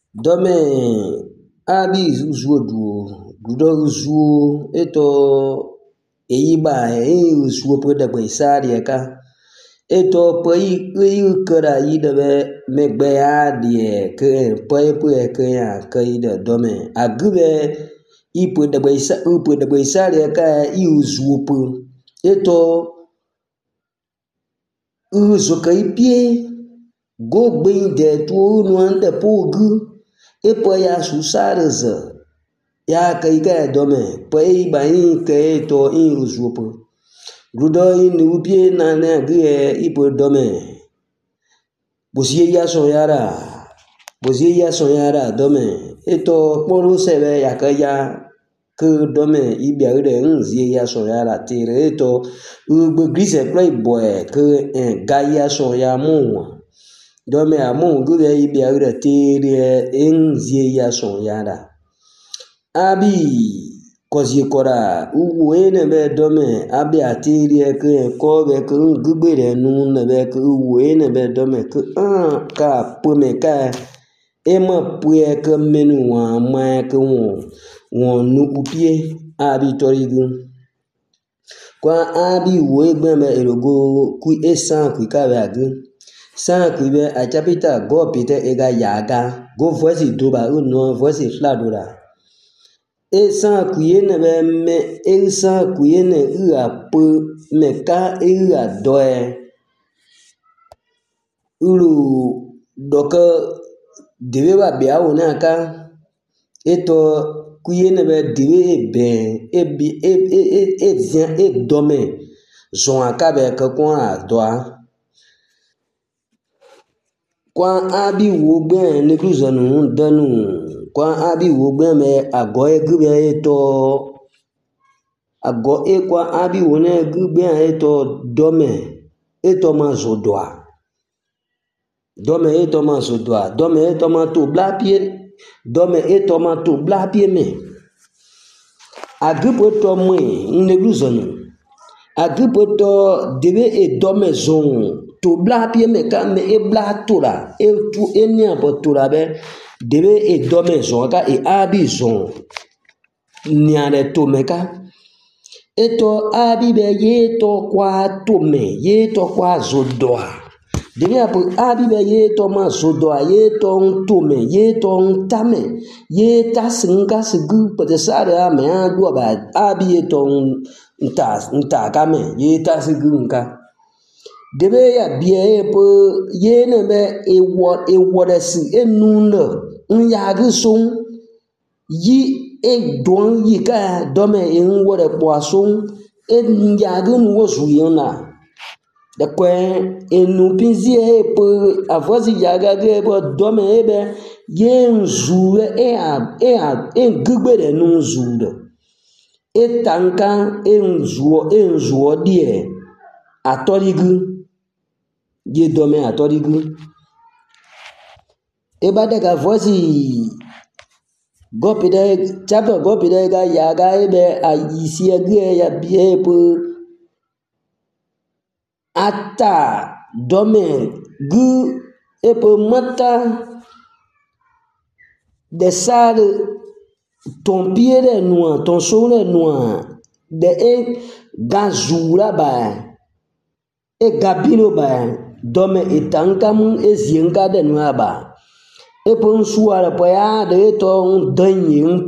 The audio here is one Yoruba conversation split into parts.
Dome abi zuo du zuo eto eyiba zuo pe de gbe sari ka eto pe yi kera yi de be megbe ya die ke pe ke ya ke yi de dome agube ipe de gbe sari ka yi zuo pe eto zo ke pie go gbe de tu no ande pogu epo ya susare ze ya kai ga dome pe ba yin ke to in uzupo rudo in ubie na na ge ipo dome bosie ya so yara dome eto poro sebe ya ka ya ke dome ibia re nzie ya so yara tire eto ugbe grise play boy ke ga ya so ya mu dome amu gube ibia re tire nzie ya so yara abi kozi kora uwe be dome abi atiri ke ko be ke gugbere nu ne be ke uwe be dome ke ka pome ka ema pue ke menu wa ma ke won nu upie abi torigu kwa abi we gbe me erogo ku esan ku ka be agi san ku be a chapita go pite ega yaga go voice do ba no voice flat do la esa kuyene be me esa kuyene ua pe meka ua doe ulu doka debe ba bia wona ka eto kuyene be debe be e dome zon aka be ka kwa doa kwa abi wo gbe ne kruzanu danu kwa abi wo gbe me ago egbe eto ago ekwa abi wo ne gbe eto dome eto ma zodoa dome eto ma zodoa dome eto ma to blapie dome eto ma to blapie me agbo to mo ne kruzanu agbo to debe e dome zon to blapie me ka me e bla tora e tu eni abotura be debe e dome zon ka e abi zon niare to meka eto abi be ye to kwa to me ye to kwa zodoa debe apu abi be ye to ma zodoa ye to me ye to ntame ye tasinga sigu pede sare ame adu ba abi ye to nta kame ye tasigu nka debe ya bie pe ye ne be e wodesi enuna nyagi song yi e don yi ka dome e wode poisson e nyagi nu wozuyona de kwe enu pinzi e pe avozi yaga ge bo dome e be ye nzure e gugbere nu nzure e tanka e nzuo die atorigu ye dome atorigu e ba daga vozi gopide chapa gopide ga yaga ebe ayisi ege ya bie pu ata dome gu epo mata de sale ton pied noir ton sole noir de e gazura ba e gabino ba dome itankam e zienka de noir ba epo nsuara po ya de to ndenye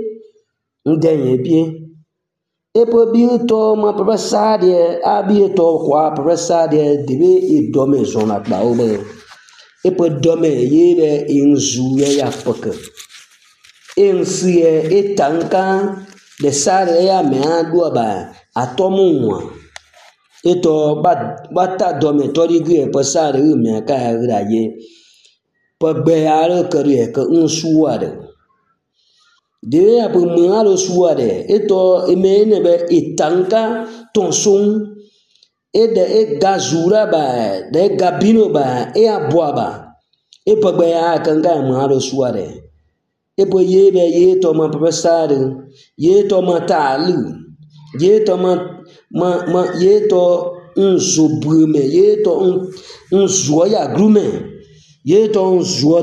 pie epo bi to ma professade abi to kwa professade debe e dome zona ba obe epo dome yebe inzu ya poke ensie etanka de sare ya me adu ba atomunwa eto bata dome tori gu e po sare me ka ra ye pagbe aro kare ka unsuade de abu maro suade eto emene be itanka tonson ede e gazura ba de gabino ba e aboaba e pagbe ya kanga maro suade e po yebe ye to ma professare ye to ma talu ye to ma ye to unzobrume ye to unzoya grume Ye ton joueur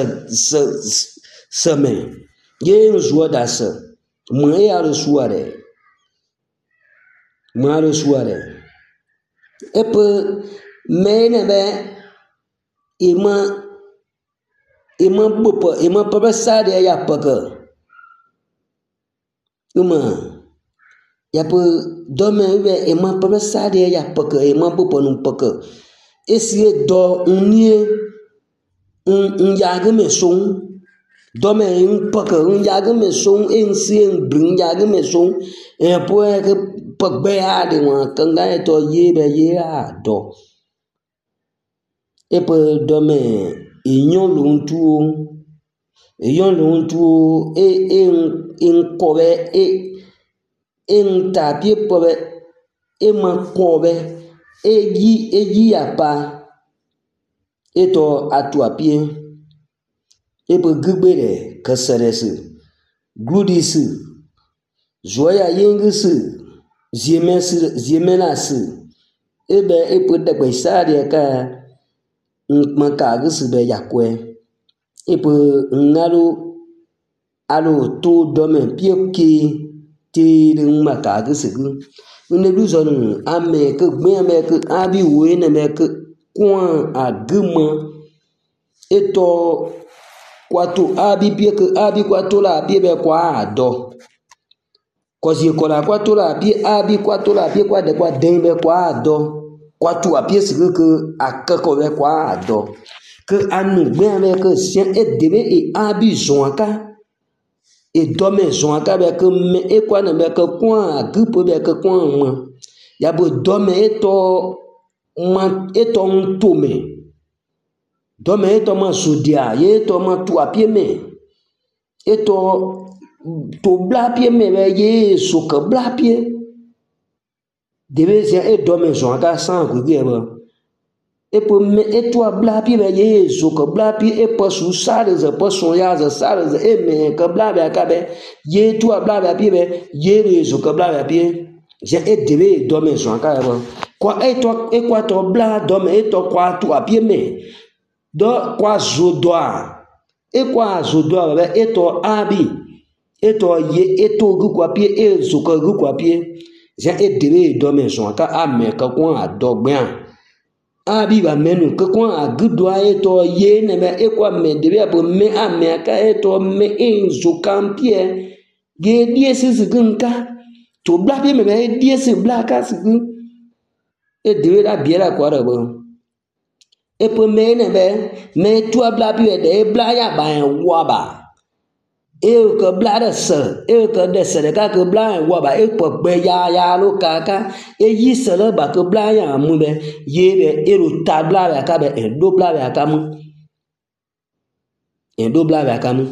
semaine. Ye un joueur d'assa. Moi à le soir. Moi le soir. Et peu mais ima pas ça de ya pas que. Ya peu dome ima pas ça de ya pas que ima pas non pas que. Essayer do unir un yage me son. Dome un pas que un yage me son un si un bring yage me son. Et pour que pas béa de moi quand gagne to ye a do. Et pour dome yon luntu et un cobe et un tapie pobe et ma cobe et yi a pas et to à toi pied et pour gubere que serait-ce gludis joya yengis ziemenas et ben et pour de ça de ka makagus be yakwe et pour alo to dome pied qui ti makagus une blouson ame que bien que abi wene me que coin à guma et to kwatu abi pied que abi kwatu la pied be kwa do kozi kola kwatu la pied abi kwatu la pied kwa de kwa dembe kwa do kwatu a pied que akako be kwa do que anu bien que sien et debe et abi zonka et dome zonka be que me e kwa na be que kwa gupo be que kwa mo ya bo dome eto ntome dome eto ma sodia ye to ma tu apie me eto to bla pie me be ye so que bla pie debe se e dome zonka sans que ba e po me eto bla pie be ye so que bla pie e po su sale ze po son ya ze sale ze e me que bla be ka be ye to bla be pie be ye re so que bla be pie j'ai et debe dome zonka ba kwa eto e kwa to bla dome eto kwa tu apie me do kwa zodoa e kwa zodoa be eto abi eto ye eto gu kwa pie e so que gu kwa pie j'ai et debe dome zonka a me ka kwa adogben abi ba menu que kwa agudwa eto ye ne be e kwa me debe abo me a me ka eto me in zo kampie ge die sizinka to bla pie me be die si bla ka sigun e debe la biera kwa rabo e po me ne be me tu bla pie de bla ya ba wa ba e que bla de se e que de se de ka que bla wa ba e po be ya lo ka e yi se le ba que bla ya mu be ye be e lo ta bla ya ka be e do bla ya ka mu e do bla ya ka mu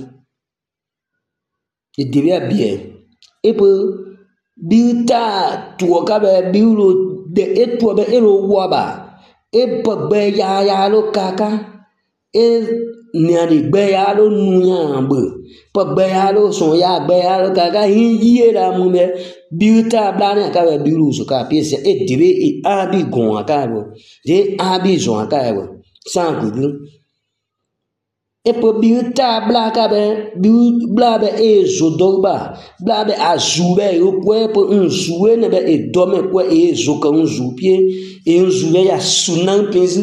e debe bien e po biuta tu ka be biulo de e tu be e lo wa ba e po be ya lo ka e niani gbe ya lo nuya bo po gbe ya lo son ya gbe ya lo ka yi la mu be biuta bla na ka be biulu so ka piese e debe e abi gon aka bo de abi zon aka bo san gugu e po biuta bla ka be bla be e zodogba bla be azube o kwe po nzuwe ne be e dome kwe e zo ka nzu pie e nzuwe ya sunan pinzi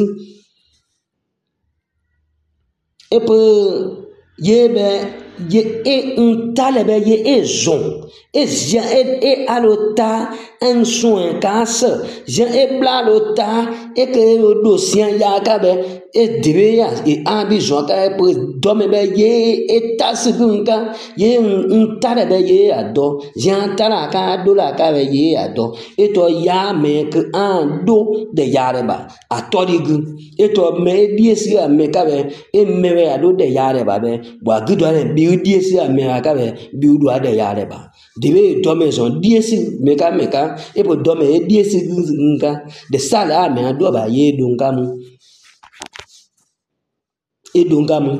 et pour ye un talebe ye ezon et j'ai et alota un soin casse j'ai bla lota et que le dossier ya kabe et debe ya et ambition ka pour dome be ye et tasigunka ye un talebe ye ado j'ai un talaka do la kabe ye ado et to ya me que un do de yareba atorigu et to me biesi me kabe e me ya do de yareba be bo agudore bi diesi me kabe bi do de yareba debe dome son diesi meka e po dome e diesi nka de sala me ado ba ye dunka mu e dunka mu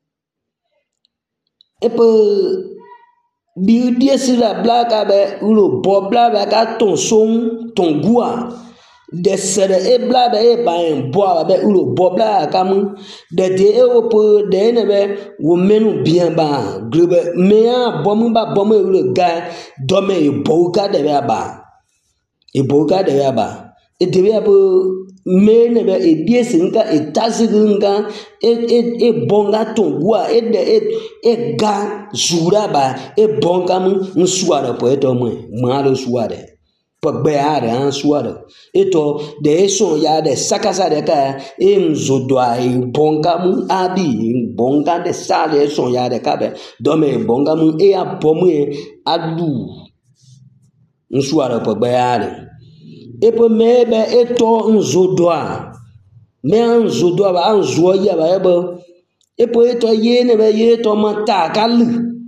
e po bi diesi la blaka be ulo bo bla ba ka ton son ton gua de sere e bla be e ba en bo be ulo bo bla kamu de e opo de ne be wo menu bien ba grebe me a bomu ba bomu ulo ga do me e bo ga de ba e bo ga de ba e de be me ne be e die singa e tasinga e bonga tongwa e ga zura ba e bonga mu suara po eto mo alo suare pagbeare an suara eto de son ya de sakasa de ka em zodoa e bonga mu abi bonga de sale son ya de ka be do me bonga mu e a bomu adu suara pagbeare epo mebe eto nzodoa me nzodoa ba nzo ya ba ebo epo eto ye ne be ye to mata kalu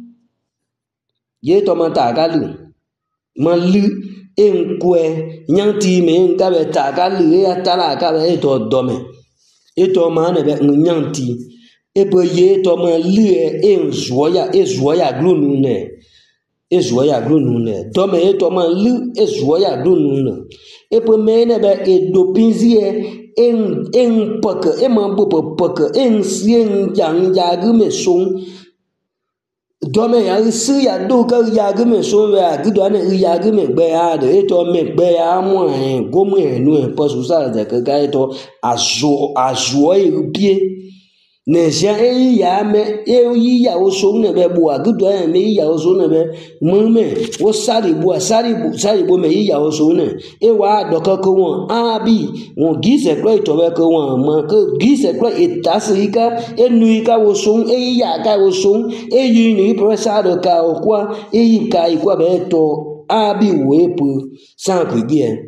ye to mata kalu malu enkwe nyanti me nka be ta kalu e atala ka be eto dome eto ma ne be nyanti epo ye to malu enzo ya glunu ne ezuoya glunune dome eto man lu ezuoya glunune epo mene be edopinzie en peke e man bo peke en sien yang yagume son dome ya su ya do ka yagume son ya gudane yagume gbe ya de eto me gbe ya mo en gomu enu en posu sa de ka eto azo e pie Nesia e ya me e yi ya o so ne be bo agudo e me yi ya o so ne be mo me o sari bo me yi ya o so ne e wa do ka ko won abi won gi se klo ito be ko won mo ko gi se klo itasika e nu ika o so e yi ya ka o so e yi ni professor ka o kwa e yi ka ikwa be to abi we pu san ku gi e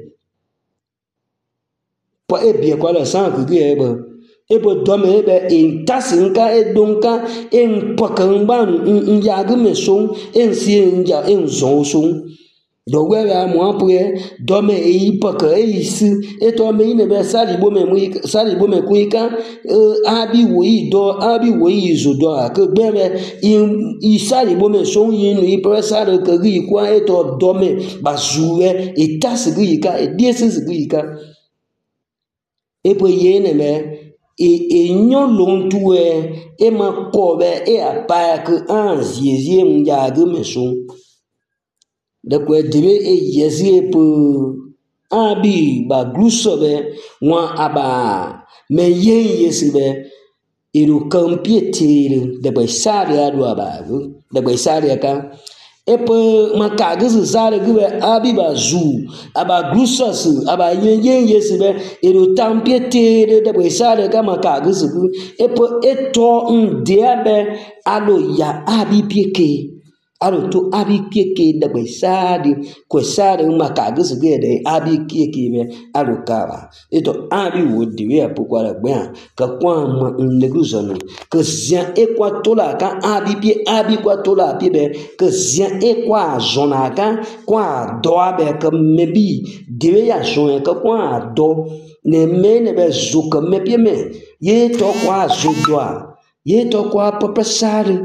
po e bi e kwa la san ku gi e bo ebo dome ebe intasinka edonka empakangban nyagme son ensie nja enzon son dogwe ya moapue dome eipaka eisi eto me ine be sali bo me kuika abi wo izo do aka gbere i sali bo me son yin i presare ka gi kwa eto dome bazuwe itasi ka ediesi gi ka ebo yene me nyon long tuwe ma kobe apa ke an ziezie mjagu meson de kwe dibe yezie pe abi ba glusobe wa aba me yen yesibe iru kampietire de ba sare adu aba de ba sare ka epe makagizu sare gube abi ba zu aba glusos aba yen yesibe iru tampietire de ba sare ka makagizu epe eto ndiabe alo ya abi pieke alo to abi pieke de ba sare ko sare makagizu de abi pieke be alo kaba eto abi wodi we apokwara gbe ka kwa ma neguzonu ke zia ekwatola ka abi kwatola pie be ke zia ekwa zona ka kwa do abe ke mebi dewe ya zon ka kwa do ne me ne be zuka me pie me ye to kwa zudwa ye to kwa popesare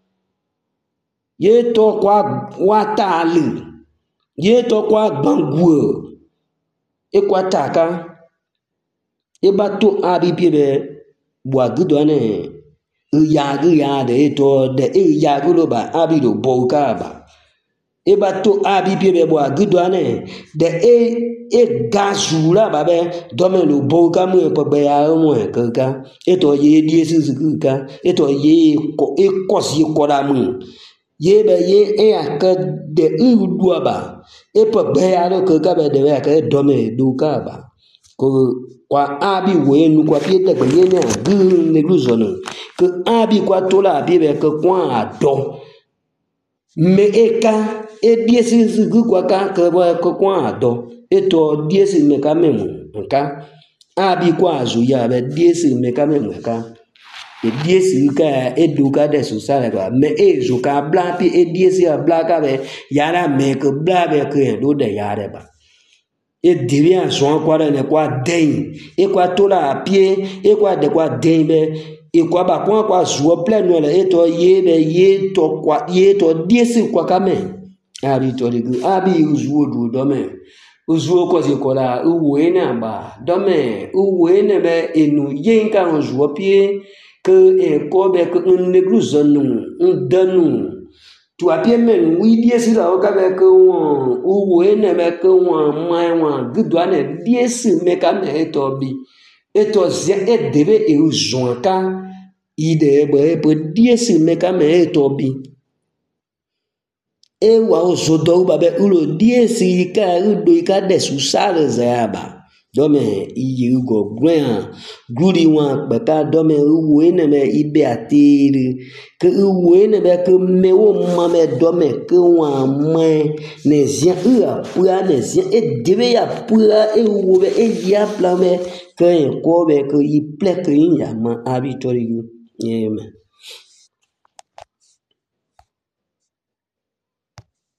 ye to kwa watali ye to kwa banguo ekwataka ebato abi pie be bwa gudwane ya de eto de ya guloba abi do bokaba ebato abi pie be bwa gudwane de gazura babe domelo boka mu pe be ya mu kaka eto ye die sisuka eto ye ko kosi ko da mu ye be ye aka de uduaba pe be ya lo kaka be de ya ka dome dukaba ko kwa abi wenu kwa piete kwa yene gun ne luzono ke abi kwa tola abi be ke kwa ado me eka e diesi gu kwa ka ke kwa ado eto diesi me ka memu nka abi kwa azu ya be diesi me ka memu nka e diesi ka eduka de susale ba me ezu ka bla pi e diesi a bla ka be yara me ke bla be ke do de yare ba e devient son kwa ne kwa den e kwa tola apie e kwa de kwa den be e kwa ba kwa zuo pleno le eto ye be ye to diesi kwa kame abi to de abi zuo du do me uzuo ko si ko la uwe na ba dome uwe ne be enu yen ka uzuo pie que e ko be que un negluzo nu un danu tu apie men wi die si la o ka be que uwe ne be que mai wa gudwa ne die si me ka me to bi eto zia e debe e uzuo ka ide be die si me ka me to bi e wa ozodo ba be ulo die si ka udo ka de susare zaba dome iye ugo gwen guri wa be ka dome uwe ne me ibe atiri ke uwe ne be ke me wo ma me dome ke wa mai ne zia pua ne zia e debe ya pua e wo be e ya plame ke ko be ke i ple ke ya ma abitori amen.